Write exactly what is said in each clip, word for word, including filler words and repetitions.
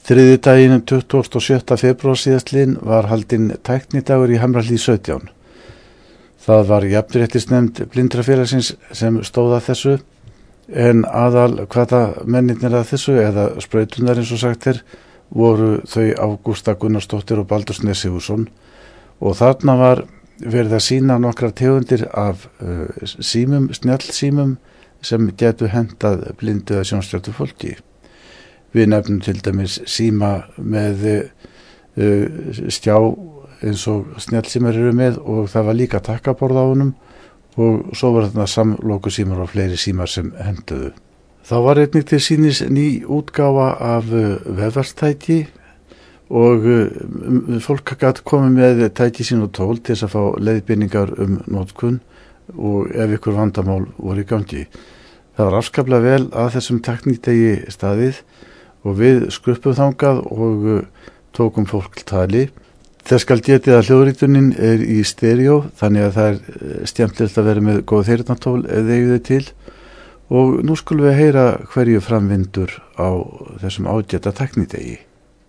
Þriðjudaginn tuttugasta og sjötta febrúar síðastliðinn var haldinn tæknidagur í Hamrahlíð sautján. Það var jafnréttisnefnd Blindrafélagsins sem stóð að þessu, en aðal hvata mennirnir að þessu, eða sprautunar eins og sagt er, voru þau Ágústa Gunnarsdóttir og Baldur Snær Sigurðsson, og þarna var verið að sýna nokkrar tegundir af uh, símum, snjallsímum sem getu hentað blindu eða sjónskertu fólki. Við nefnum til dæmis síma með uh, stjá eins og snjallsímar eru með, og það var líka takkaborð á honum, og svo var þarna samloku símar og fleiri símar sem hentuðu. Þá var einnig til sýnis ný útgáfa af uh, vefverstæki, og uh, fólk gat komið með tæki sín og tól til þess að fá leiðbeiningar um notkun og ef ykkur vandamál voru í gangi. Það var afskaplega vel að þessum tæknidegi staðið, og við skruppum þangað og uh, tókum fólk tali. Þess skal getið að hljóðritunin er í stereo, þannig að það er skemmtilegt að vera með góð heyrnartól ef þið eigið til, og nú skulum við heyra hverju framvindur á þessum ágæta tæknidegi.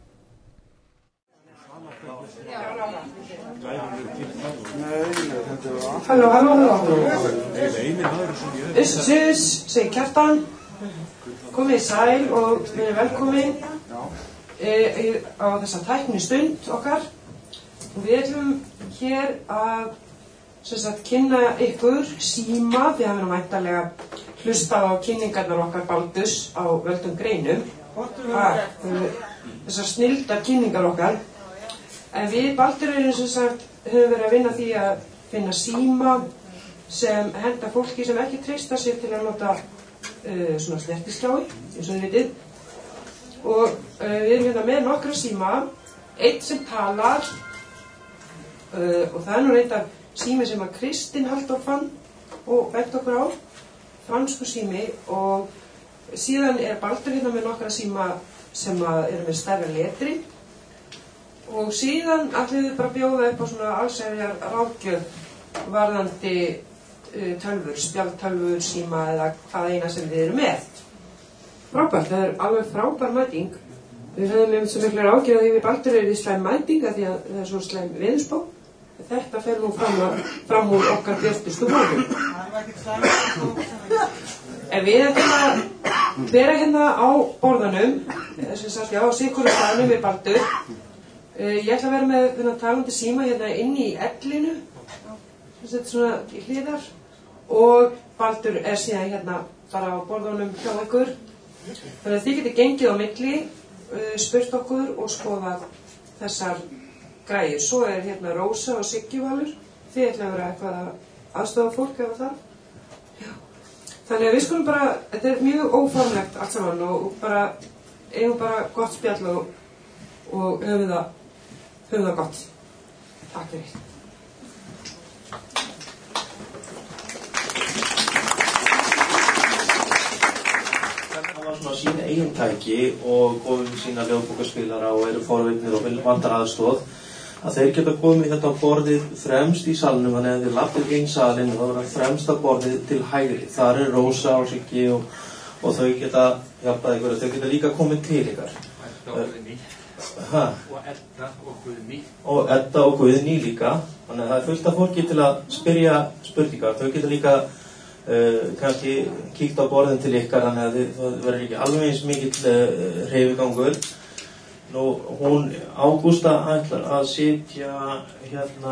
Halló, halló, halló. Uss, uss, segi Kjartan. Komið í sæl og verið velkomin e, á þessa tækni stund okkar. Og við ætlum hér að sem sagt, kynna ykkur síma, því að við erum væntanlega hlustað á kynningarnar okkar Baldurs á völdum greinum. Ha, þessar snilldar kynningar okkar. En við Baldur erum sem sagt, höfum verið að vinna því að finna síma sem henda fólki sem ekki treysta sér til að nota uh, svona snertiskjái, eins og þið vitið. Og uh, við erum hérna með nokkra síma, einn sem talar, uh, og það er nú reyndar sími sem að Kristinn Halldór fann og bent okkur á, fransku sími, og síðan er Baldur hérna með nokkra síma sem að eru með stærra letri, og síðan ætlum við bara að bjóða upp á svona allsherjar ráðgjöf varðandi uh, tölvur, spjaldtölvur, síma eða hvað eina sem við erum með. Frábært, það er alveg frábær mæting. Við höfum um svo miklu ráðgjöf að því við Baldur erum í slæm mæting að því að það er svo slæm veðurspá. Þetta fer nú fram, að, fram úr okkar björtustu vonum. En við ætlum að vera hérna á borðanum, sem sagt, já, á sikkurum staðnum við Baldur. Uh, ég ætla að vera með þennan talandi síma hérna inn í ellinu, þetta er svona í hliðar, og Baldur er síðan hérna bara á borðunum hjá ykkur. Þannig að þið getur gengið á milli, uh, spurt okkur og skoðað þessar græjur. Svo er hérna Rósa og Siggi Valur, þið ætla að vera eitthvað að aðstofa fólk eða það. Já. Þannig að við skulum bara, þetta er mjög óformlegt allt saman, og bara, eigum bara gott spjall og, og höfum það Höfum það gott. Takk fyrir. Það var svona sína eigin tæki og komið sína ljóðbókarspilara og eru forvitnir og vantar aðstoð, að þeir geta komið þetta á borðið fremst í salnum, þannig að þeir lappir inn salinn og það var fremsta borðið til hægri. Þar er Rósa og Siggi og, og þau geta hjálpað ykkur, þau geta líka komið til ykkar. Ha. Og Edda og Guðný og Edda og Guðný líka, þannig að það er fullt af fólki til að spyrja spurningar. Þau geta líka uh, kannski kíkt á borðin til ykkar, þannig að það verður ekki alveg eins mikill uh, hreyfigangur. Nú, hún Ágústa ætlar að sitja hérna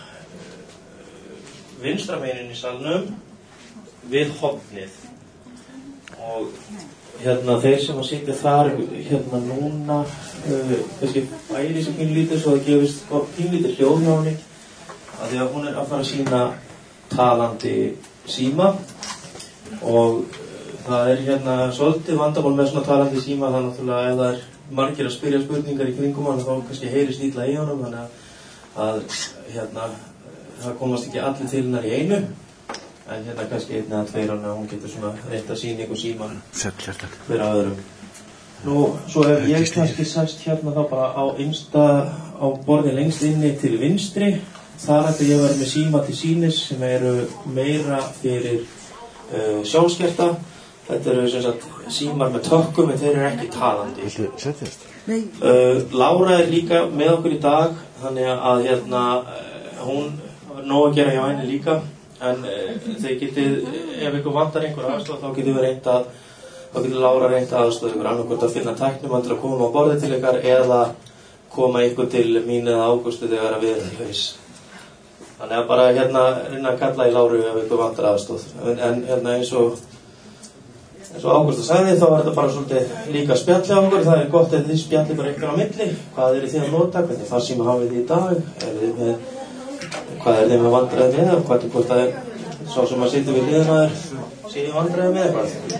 uh, vinstra megin í salnum við hornið, og hérna þeir sem að sitja þar hérna núna uh, kannski bæri sem pínlítið svo það gefist pínlítið hljóð hjá henni, að því að hún er að fara að sína talandi síma, og uh, það er hérna svolítið vandamál með svona talandi síma. Það er náttúrulega, ef það er margir að spyrja spurningar í kringum hann, þá kannski heyrist illa í honum, þannig að, að hérna það komast ekki allir til hennar í einu. En hérna kannski einn eða tveir, hann hún getur svona reynt að sína ykkur síman fyrir öðrum. Nú, svo hef ég kannski sæst hérna þá bara á innsta, á borði lengst inni til vinstri. Þar ætti ég að vera með síma til sýnis sem eru meira fyrir uh, sjálfskerta. Þetta eru sem sagt símar með tökkum en þeir eru ekki talandi. Viltu setjast? Uh, Lára er líka með okkur í dag, þannig að hérna, hún er nóg að gera hjá henni líka, en uh, þeir getið, ef ykkur vantar einhver aðstoð, þá getið við reynt að, þá getið Lára reynt að aðstoða ykkur annarkvort að finna tæknimann til að koma á borðið til ykkar eða koma ykkur til mín eða Ágústu þegar við erum í haus. Þannig að bara hérna reyna að kalla í Láru ef ykkur vantar aðstoð. En, en hérna eins og eins og Ágústa sagði, þá var þetta bara svolítið líka spjalli á okkur. Það er gott að þið spjalli bara ykkur á milli. Hvað eru þið að nota? Hvernig farsíma hafið þið í dag? Er þið með, hvað er þið með vandræði með? Hvað er hvort að sá sem að sitja við hliðina þér sé vandræði með eitthvað?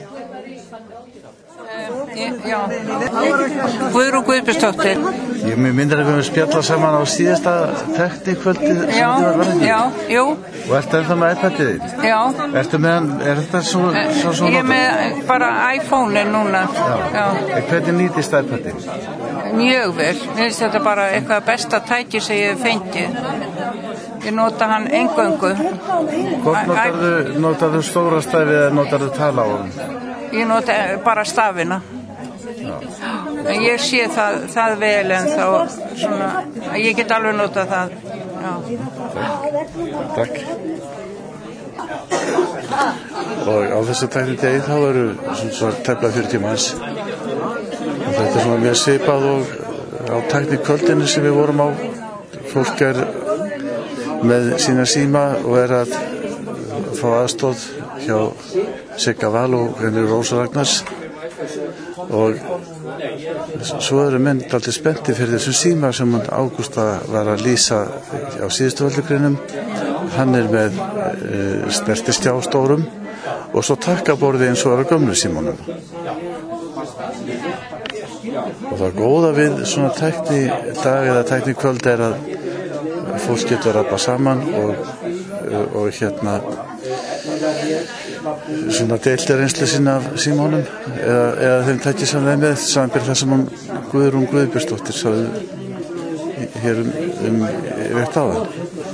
Já, Guðrún Guðbjörnsdóttir. Ég myndir að við höfum spjallað saman á síðasta teknikvöldið sem Já, þið var varðið. já, jú. Og ertu ennþá með iPadið þitt? Já. Ertu með hann, er þetta svo, svo, svo Ég er með bara iPhone-in núna. Já. Já. En hvernig nýtist iPadið? Mjög vel. Mér finnst þetta bara eitthvað besta tæki sem ég hef fengið. Ég nota hann eingöngu. Hvort notarðu, notarðu stóra stafi eða notarðu tala á hann? Ég nota bara stafina. En ég sé það, það vel en þá svona, ég get alveg notað það. Já. Takk. Og á þessu tækni degi þá eru svona tæplega fjörutíu manns. Og þetta er svona mjög svipað og á tækni kvöldinu sem við vorum á. Fólk er með sína síma og er að fá aðstoð hjá Sigga Val og henni Rósa Ragnars. Og svo eru menn dálítið spennti fyrir þessum síma sem Ágústa var að lýsa á síðustu völdugreinum. Hann er með e, snertistjá stórum og svo takkaborði eins og er á gömlu símanum. Og það góða við svona tækni dag eða tækni kvöld er að fólk getur að rappa saman og, og hérna svona deildi reynslu sín af símanum eða, eða þeim tæki sem þeim með samanbyrð það sem hún Guðrún Guðbjörnsdóttir sagði hér um, um rétt áðan.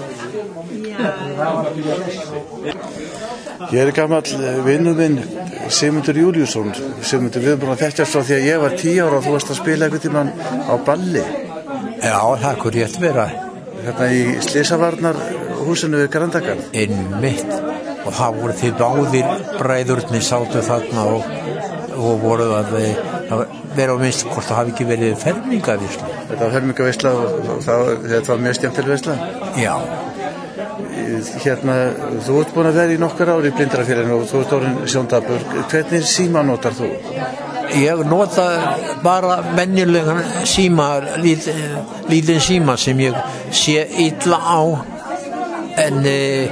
Ég er gamall vinur minn Sigmundur Júlíusson. Sigmundur, við erum búin að þekkjast frá því að ég var tíu ára og þú varst að spila einhvern tímann á balli. Já, það kunne rétt vera. Hérna í Slysavarnarhúsinu við Grandagarð. Einmitt. Og það voru þið báðir bræðurnir sátu þarna og, og voru að, að vera á minnst hvort það hafi ekki verið fermingavisla. Þetta var fermingavisla og það, þetta var mjög skemmtileg visla. Já. Hérna, þú ert búin að vera í nokkur ári í Blindrafélaginu og þú ert orðinn sjóndapur. Hvernig síma notar þú? Ég nota bara venjulegan síma, lít, lítinn síma sem ég sé illa á en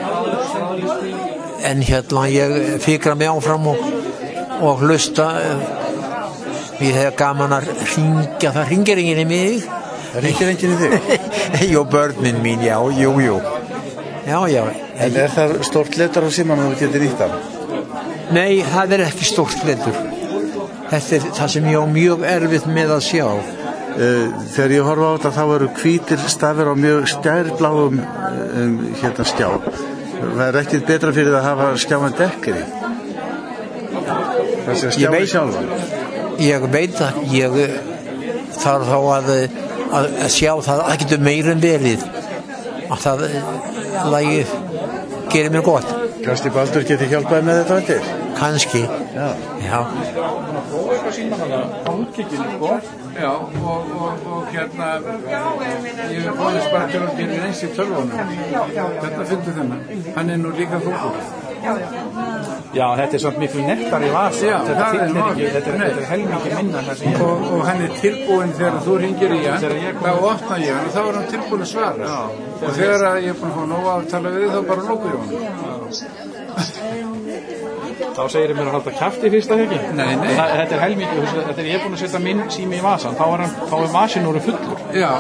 en hérna ég fikra mig áfram og, og hlusta. Ég hef gaman að ringja, það ringir enginn í mig. Það ringir enginn í þig? Jú, börnin mín, já, jú, jú. Já, já. En er það stórt letur á símanum og þú getur nýtt hann? Nei, það er ekki stórt letur. Þetta er það sem ég á mjög erfitt með að sjá. Þegar ég horfa á þetta þá eru hvítir stafir á mjög skærbláum um, hérna skjá. Það er ekkert betra fyrir að hafa skjáman dekkir í. Það sé skjáman sjálfan. Ég veit að ég þarf þá að, að, að sjá það að getur meira en verið. Að það lagi gerir mér gott. Kannski Baldur geti hjálpaði með þetta allir? Kannski. Já. Já. Og eitthvað síma hana á útkikinu, sko. Já, og, og, og hérna, ég er bóðist bara til að gera eins í tölvunum. Þetta fyndu þennan. Hann er nú líka þúkur. Já, þetta er svona miklu nettari vasa. Já, þetta það er ekki, þetta er, er helmingi minna það sem ég... Og, og hann er tilbúinn þegar þú ringir í hann, þá opna ég hann og þá er hann tilbúinn að svara. Já. Og þegar ég er búinn að fá nóg að tala við þig, þá bara lókur ég hann. Þá segir ég mér að halda kjafti fyrst að ekki. Nei, nei. Það, þetta er helmingi, þetta er ég er búinn að setja minn sími í vasan, þá er, hann, þá er vasin úr fullur. Já.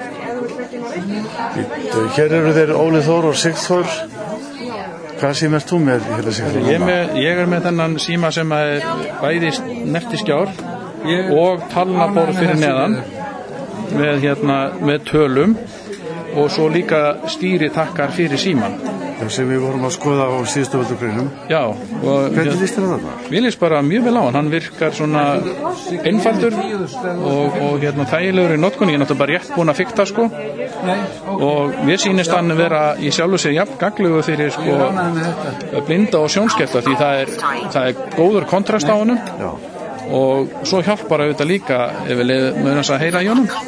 Hér eru þeir Óli Þór og Sigþór. Hvað síma ert þú með? Ég er með, ég er með þennan síma sem er bæði snertiskjár og talnaborð fyrir neðan með, hérna, með tölum og svo líka stýritakkar fyrir síman. sem við vorum að skoða á síðustu völdugreinum. Já. Og hvernig líst þér á þetta? Mér líst bara mjög vel á hann, hann virkar svona einfaldur og, og hérna þægilegur í notkun, ég er náttúrulega bara rétt búin að fikta sko og mér sýnist hann vera í sjálfu sér jafn gagnlegur fyrir sko blinda og sjónskerta því það er, það er góður kontrast á honum. Já. Og svo hjálpar auðvitað líka ef við mögum að heyra í honum.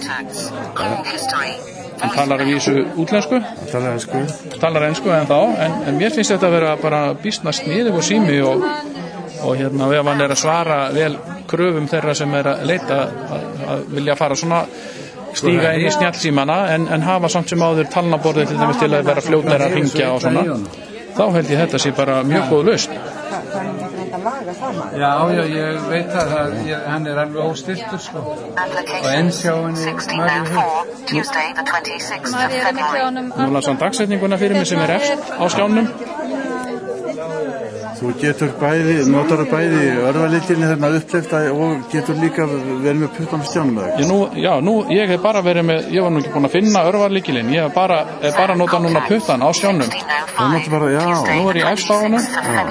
Hann talar að vísu útlensku, talar ensku, talar ensku en þá, en, en mér finnst þetta að vera bara býsna sniðug og sími og, og hérna ef hann er að svara vel kröfum þeirra sem er að leita að, að vilja fara svona stíga inn í snjallsímana en, en hafa samt sem áður talnaborðið til dæmis til að vera fljótlega að hringja og svona, þá held ég þetta sé bara mjög góð lausn. Já, já, ég veit að það, ég, hann er alveg óstiltur sko og ensjáinni Nú las hann dagsetninguna fyrir mig sem er efst á skjánum. Þú getur bæði, notar bæði örvalitinni þarna upplefta og getur líka verið með puttan á stjánum með það. Nú, já, nú, ég hef bara verið með, ég var nú ekki búin að finna örvalíkilinn, ég hef bara, hef bara notað núna puttan á stjánum. Það notar bara, já. Nú er ég efst á honum.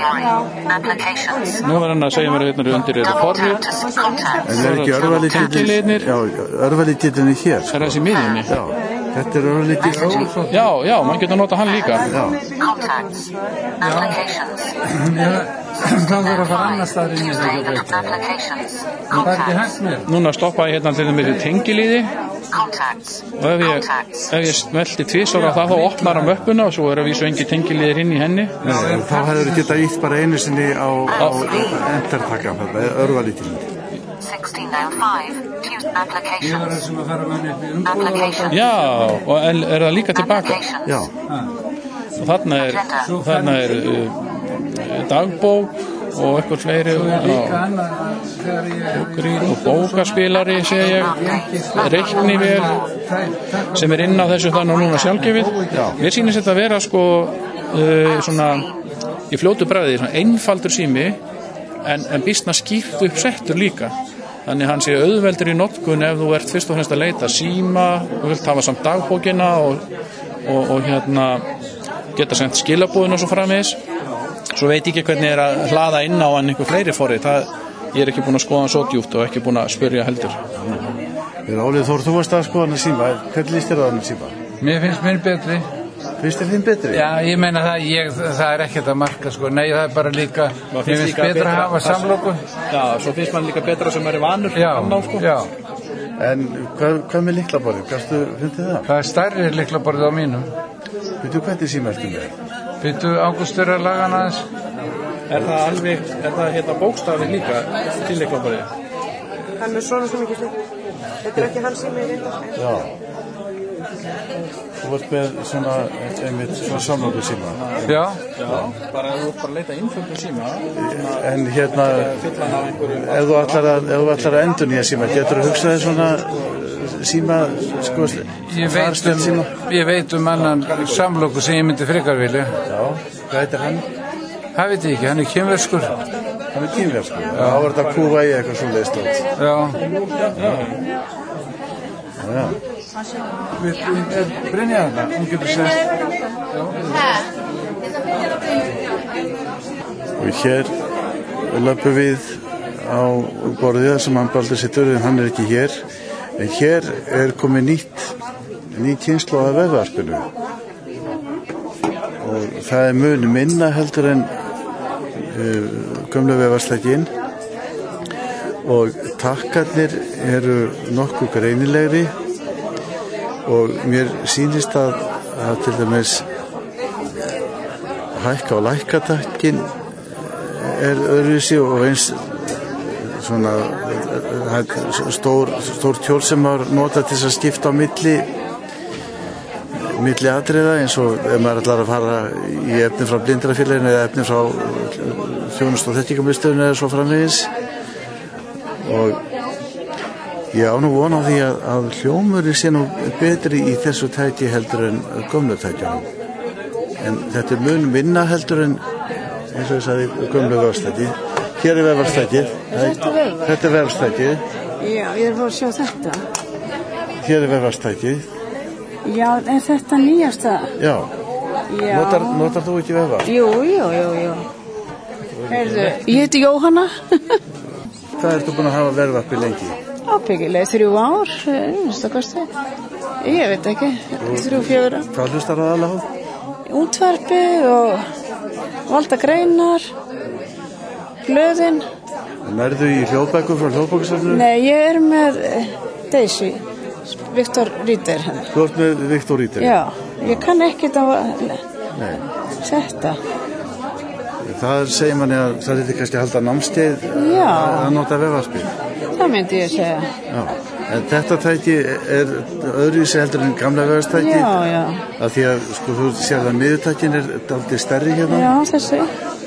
Nú var hann að segja mér hérna undir þetta forrið. En er ekki örvalitinni, já, örvalitinni hér. Er þessi miðjunni? Já. Þetta er örvalitinni. Já, já, maður getur notað hann líka. Já. Já, það voru að fara annars staðar inn í þessu breyta. Það er ekki hægt mér. Núna stoppa ég hérna til þess að tengiliði og ef ég, ef ég smelti tvisvar á það þá opnar hann möppuna og svo er að vísu engi tengiliðir inn í henni. Nei, en þá hefur þetta ítt bara einu sinni á, á entertakka, þetta er örvalitinni. Ég var þessum að fara með henni upp í umbúða. Já, og er það líka tilbaka? Já. Og þarna er, þarna er uh, dagbók og eitthvað fleiri og bókaspilari sé ég, reiknivél sem er inn á þessu þannig og núna sjálfgefið. Mér sýnist þetta að vera sko uh, svona í fljótu bragði, svona einfaldur sími en, en býsna skýrt uppsettur líka. Þannig hann sé auðveldur í notkun ef þú ert fyrst og fremst að leita síma og vilt hafa samt dagbókina og, og, og hérna geta sendt skilabúðin og svo framvegis. Svo veit ég ekki hvernig er að hlaða inn á hann einhver fleiri forrið. Það, ég er ekki búin að skoða hann svo djúpt og ekki búin að spyrja heldur. Ólið Þór, þú varst að skoða hann að síma. Hvernig líst þér á hann að síma? Mér finnst mér betri. Finnst þér þín betri? Já, ég meina það, ég, það er ekkert að marka sko. Nei, það er bara líka, mér finnst betra að hafa samloku. Já, svo finnst mann líka betra sem er vanur. Já, sko. já. En hvað, hvað með lyklaborðið? Gastu fundið það? Það er stærri lyklaborðið á mínum. Veitu hvernig síma ertu með? Veitu Ágústur að laga hann aðeins? Er það alveg, er það hérna bókstafið líka til lyklaborðið? Hann er svona svo mikið slik. Þetta er ekki hans sími í þetta. Já. Þú ert með svona, einmitt svona samloku síma. Já. Já, bara ef þú ert bara að leita innföldu síma. En hérna, ef þú ætlar að, ef þú ætlar að endurnýja síma, getur þú hugsað þér svona síma, sko, ég veit um, ég veit um annan samloku sem ég myndi frekar vilja. Já, hvað heitir hann? Það veit ég ekki, hann er kínverskur. Hann er kínverskur? Já. Það var þetta kúfa í eitthvað svo leist átt. Já. Já. Já. Við, er Brynja þarna, hún getur sest. Og hér löpum við á borðið sem hann Baldur sittur, en hann er ekki hér. En hér er komið nýtt, nýtt kynslu af vefvarpinu. Og það er mun minna heldur en uh, gömlu vefvarstækin. Og takkarnir eru nokkuð greinilegri. Og mér sýnist að, að til dæmis hækka og lækka takkin er öðruvísi og eins svona stór, stór tjól sem var notað til að skipta á milli milli atriða eins og ef maður ætlar að fara í efni frá blindrafélaginu eða efni frá þjónustu og þekkingarmiðstöðinni eða svo framvegis. Og ég á nú von á því að, að hljómurinn sé nú betri í þessu tæki heldur en gömlu tækjunum. En þetta er mun minna heldur en eins og ég sagði gömlu vefvarstæki. Hér er vefvarstækið. Þetta er vefvarstækið. Já, ég er bara að sjá þetta. Hér er vefvarstækið. Já, er þetta nýjasta? Já. Já. Notar, notar þú ekki vefa? Jú, jú, jú, jú. Heyrðu, ég heiti Jóhanna. Hvað ertu búin að hafa verðvarpi lengi? Ábyggilega þrjú ár, einhversta kosti. Ég veit ekki, þrjú, fjögur ár. Hvað hlustar það alveg á? Útvarpið og valda greinar, blöðin. Nærðu í hljóðbækur frá hljóðbækursafninu? Nei, ég er með Daisy, Viktor Ríder. Þú ert með Viktor Ríder? Já, ég kann ekki þetta. Það segir manni að það er kannski að halda námskeið að nota vefvarpið. Það myndi ég segja. Já, en þetta tæki er öðruvísi heldur en gamla vefvarpstæki? Já, já. Af því að sko þú sér að miðurtækin er dálítið stærri hérna? Já, þessi.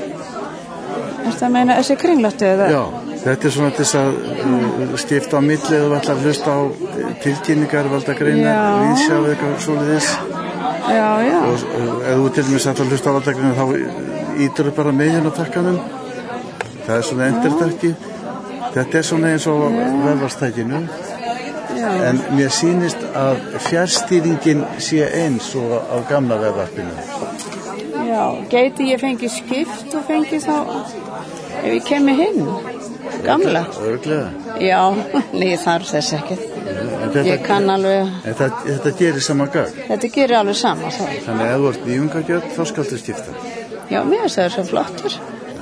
Ertu að meina þessi kringlóttu eða? Já, þetta er svona þess að uh, skipta á milli eða ætla að hlusta á tilkynningar, valda greinar, vísjá eða eitthvað svoleiðis. Já, já. Og uh, ef þú til dæmis ætla að hlusta á valda greinar þá ítur þau bara megin á takkanum. Það er svona endertæki. Þetta er svona eins og vefvarpstækinu. En mér sýnist að fjárstýringin sé eins og á gamla vefvarpinu. Já, gæti ég fengi skipt og fengi þá ef ég kemur hinn, gamla. Örglega. Já, nei þarf þess ekki. Ég kann alveg. En það, þetta gerir sama gagn? Þetta gerir alveg sama. Þá. Þannig að ef þú ert nýjungagjörn þá skaltu skipta? Já, mér finnst það er svo flottur.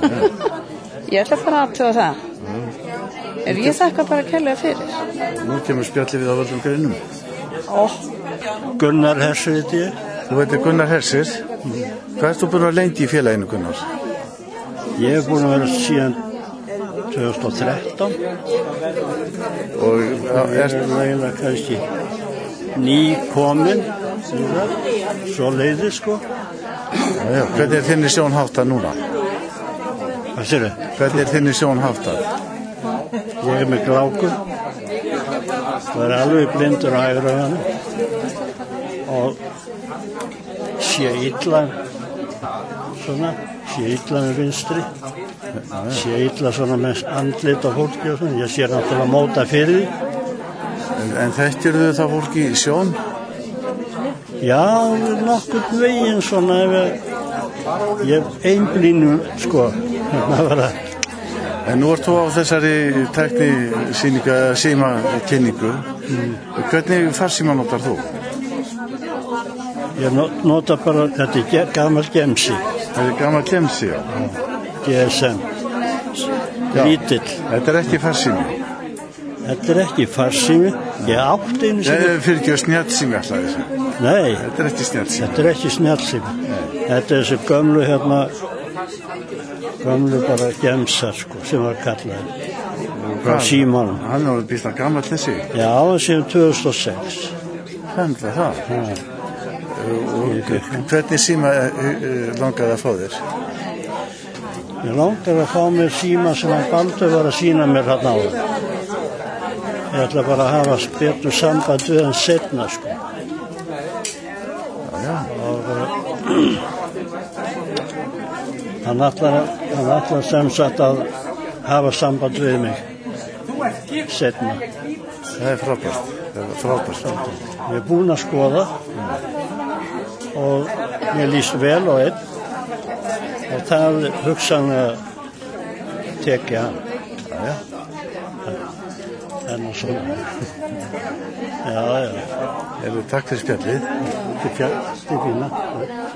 Ég ætla bara að aðtuga það. Ef ég þakka bara kærlega fyrir. Nú kemur spjallið við á öllum greinum. Ó. Gunnar Hersir heiti ég. Þú veitir Gunnar Hersir. Mm. Hvað ert þú búin að lengi í félaginu, Gunnar? Ég er búin að vera síðan tvö þúsund og þrettán. Og ég er eiginlega kannski nýkomin, svo leiði sko. Já, já. Hvernig er þinni sjón háttað núna? Hvað sér þau? Hvernig er þinni sjón háttað? Ég er með gláku. Það er alveg blindur á hægra hana. Og sé illa svona, sé illa með vinstri. Sé illa svona með andlit og fólki og svona. Ég sé náttúrulega móta fyrir því. En, en þekkirðu það fólki í sjón? Já, nokkurn veginn svona ef ég, ég einblínu sko, hérna var það. En nú ert þú á þessari tæknisýningu eða símakynningu. Mm. Hvernig farsíma notar þú? Ég nota bara, þetta er gammal gemsi. Þetta er gammal gemsi, já. G S M. Lítill. Þetta er ekki farsími? Þetta er ekki farsími. Ég átti einu sem... Nei, fyrir ekki að snjallsími alltaf þessu. Nei. Þetta er ekki snjallsími. Þetta er ekki snjallsími. Þetta er þessi gömlu hérna, gömlu bara gemsar sko, sem var kallaði. Frá símanum. Hann var býsna gammal þessi? Já, síðan tvö þúsund og sex. Þannig að það? Já. Og hvernig síma langaði að fá þér? Ég langaði að fá mér síma sem að Baldur var að sína mér hérna á það. Ég ætla bara að hafa betur samband við hann setna sko. Já, já. Og hann ætlar, hann ætlar sem sagt að hafa samband við mig setna. Það er frábært. Það er frábært. Ég er búinn að skoða og mér líst vel á einn og það hugsanlega tekið hann. Já, en og svona. Já, já. Takk fyrir spjallið. Þetta er fína.